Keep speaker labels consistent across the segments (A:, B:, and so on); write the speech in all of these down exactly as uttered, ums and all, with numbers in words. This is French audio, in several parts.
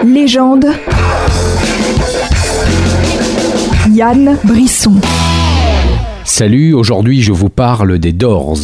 A: Légende. Yann Brisson.
B: Salut, aujourd'hui je vous parle des Doors.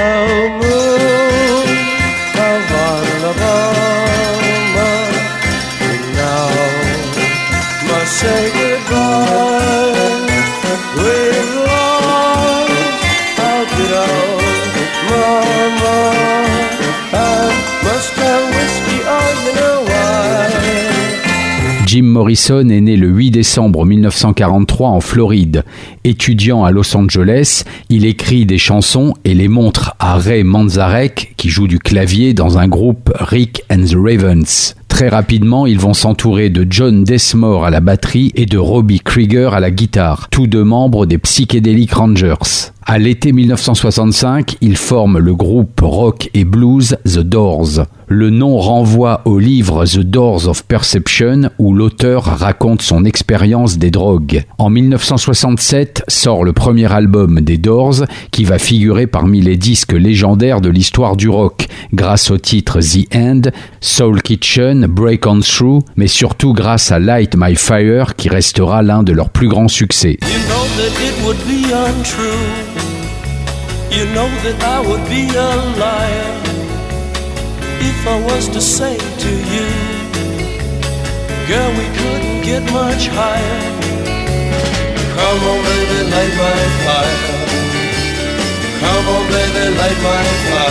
B: Jim Morrison est né le huit décembre mille neuf cent quarante-trois en Floride. Étudiant à Los Angeles, il écrit des chansons et les montre à Ray Manzarek, qui joue du clavier dans un groupe Rick and the Ravens. Très rapidement, ils vont s'entourer de John Densmore à la batterie et de Robbie Krieger à la guitare, tous deux membres des Psychedelic Rangers. À l'été mille neuf cent soixante-cinq, ils forment le groupe rock et blues The Doors. Le nom renvoie au livre The Doors of Perception où l'auteur raconte son expérience des drogues. En mille neuf cent soixante-sept sort le premier album des Doors qui va figurer parmi les disques légendaires de l'histoire du rock grâce aux titres The End, Soul Kitchen, Break On Through, mais surtout grâce à Light My Fire qui restera l'un de leurs plus grands succès.
C: You know that it would be untrue. You know that I would be a liar if I was to say to you, girl, we couldn't get much higher. Come on, baby, light my fire. Come on, baby, light my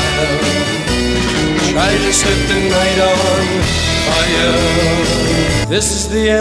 C: fire. Try to set the night on fire. This is the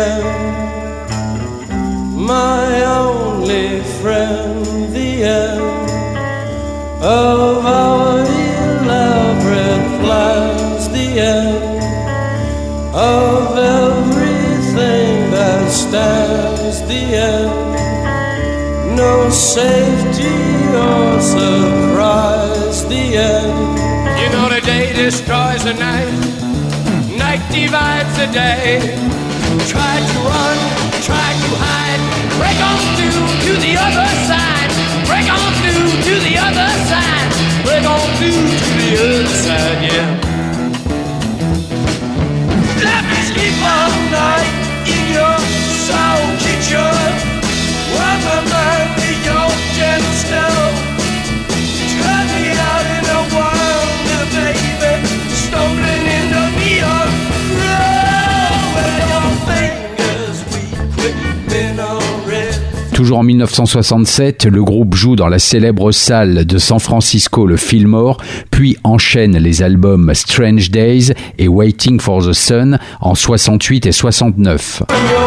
C: end, my only friend, the end of our elaborate plans, the end of everything that stands, the end, no safety or surprise, the end. You know the day destroys the night, night divides the day. Try to run, try to hide, break on through to the other side, break on through to the other side, break on through to the other side, yeah. Let me sleep all night in your soul kitchen, while my mind be your gentle stove. Turn me out in a wonder, baby, stumbling in the neon road where your fingers weak with mineral red.
B: Toujours en mille neuf cent soixante-sept, le groupe joue dans la célèbre salle de San Francisco, le Fillmore, puis enchaîne les albums Strange Days et Waiting for the Sun en soixante-huit et soixante-neuf.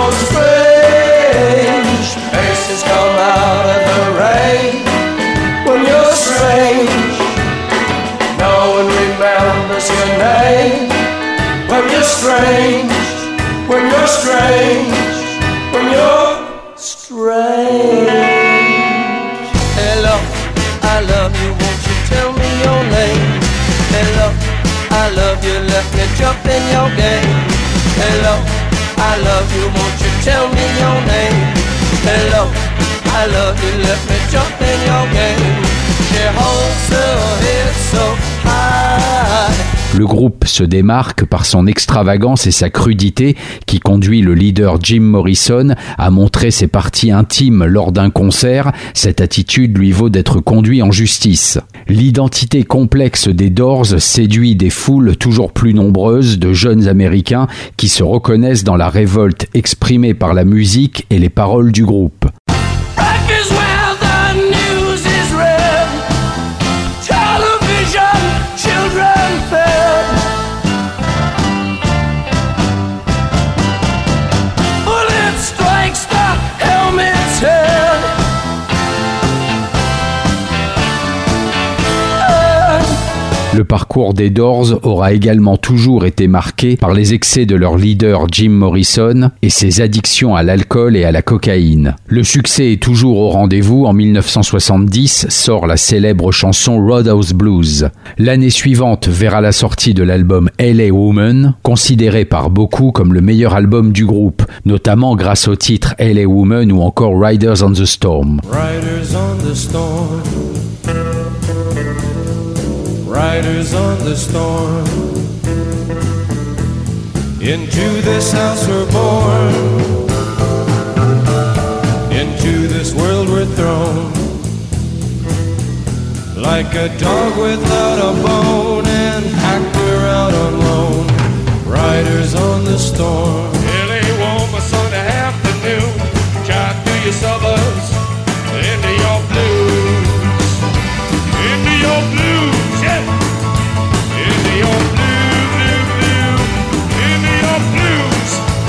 C: Hello, I love you, won't you tell me your name? Hello, I love you, let me jump in your game. Hello, I love you, won't you tell me your name? Hello, I love you, let me jump in your game. She holds her head so high.
B: Le groupe se démarque par son extravagance et sa crudité qui conduit le leader Jim Morrison à montrer ses parties intimes lors d'un concert. Cette attitude lui vaut d'être conduit en justice. L'identité complexe des Doors séduit des foules toujours plus nombreuses de jeunes Américains qui se reconnaissent dans la révolte exprimée par la musique et les paroles du groupe. Le parcours des Doors aura également toujours été marqué par les excès de leur leader Jim Morrison et ses addictions à l'alcool et à la cocaïne. Le succès est toujours au rendez-vous. En mille neuf cent soixante-dix sort la célèbre chanson Roadhouse Blues. L'année suivante verra la sortie de l'album L A Woman, considéré par beaucoup comme le meilleur album du groupe, notamment grâce au titre L A Woman ou encore Riders on the Storm.
C: Riders on the storm. Riders on the storm. Into this house we're born, into this world we're thrown, like a dog without a bone, and actor out on loan, riders on the storm. L A warm a Sunday afternoon, drive through your suburbs, into your blues, into your blues, yeah, into your blue, blue, blue, into your blues.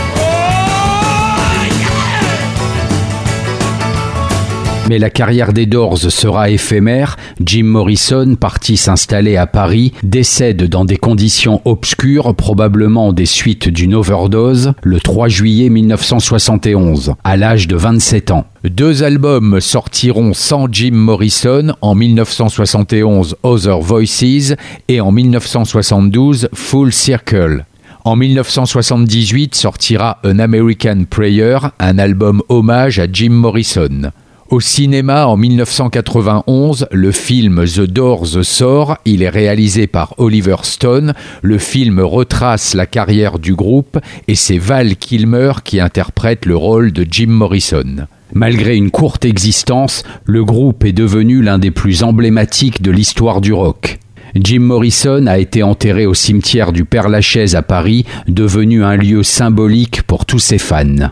C: Oh, yeah!
B: Mais la carrière des Doors sera éphémère. Jim Morrison, parti s'installer à Paris, décède dans des conditions obscures, probablement des suites d'une overdose, le trois juillet mille neuf cent soixante et onze, à l'âge de vingt-sept ans. Deux albums sortiront sans Jim Morrison, en mille neuf cent soixante et onze Other Voices et en mille neuf cent soixante-douze Full Circle. En mille neuf cent soixante-dix-huit sortira An American Prayer, un album hommage à Jim Morrison. Au cinéma, en mille neuf cent quatre-vingt-onze, le film The Doors sort. Il est réalisé par Oliver Stone. Le film retrace la carrière du groupe et c'est Val Kilmer qui interprète le rôle de Jim Morrison. Malgré une courte existence, le groupe est devenu l'un des plus emblématiques de l'histoire du rock. Jim Morrison a été enterré au cimetière du Père-Lachaise à Paris, devenu un lieu symbolique pour tous ses fans.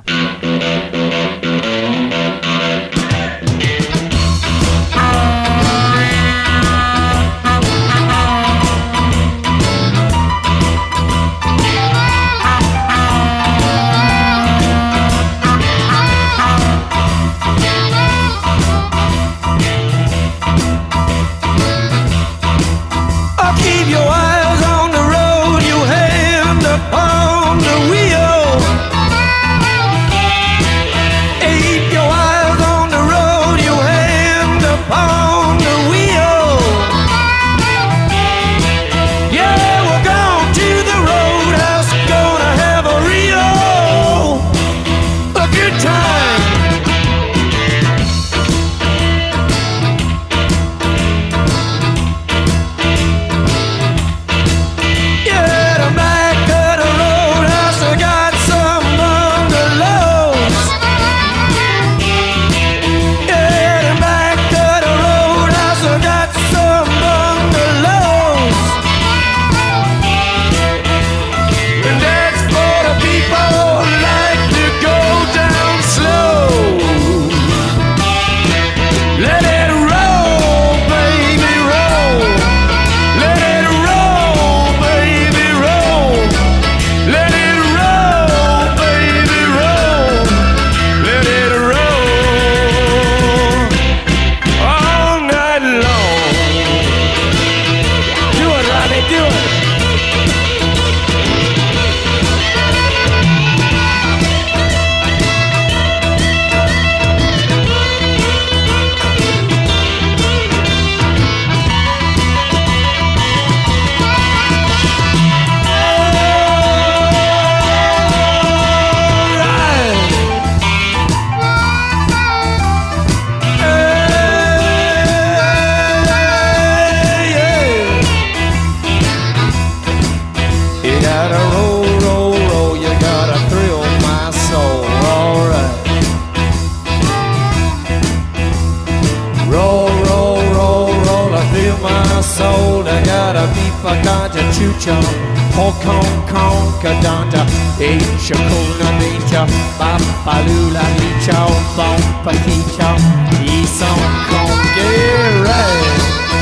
C: Hong Kong, Concordanta, Asia, Kona, Nature, Papalula, Licha, Bompaticha, East Hong Kong, get right.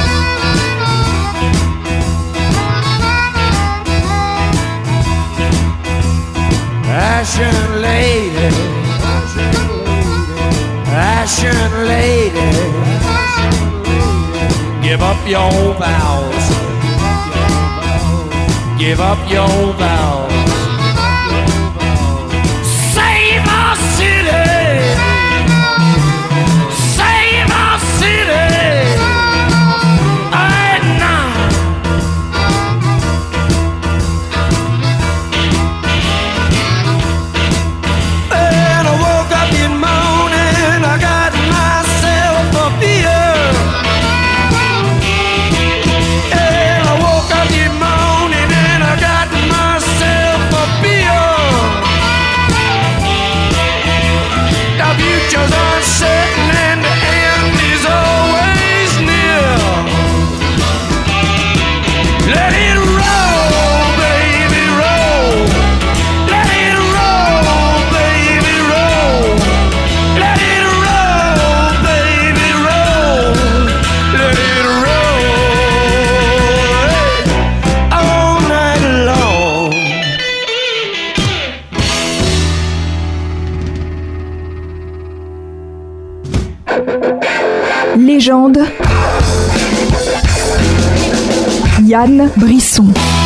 C: Ashen lady, Ashen lady, give up your vows. Give up your vows. Save our city. Save our city. At night. And I woke up in morning, I got myself a beer. And I woke up in morning, I got myself
A: Légende. Yann Brisson.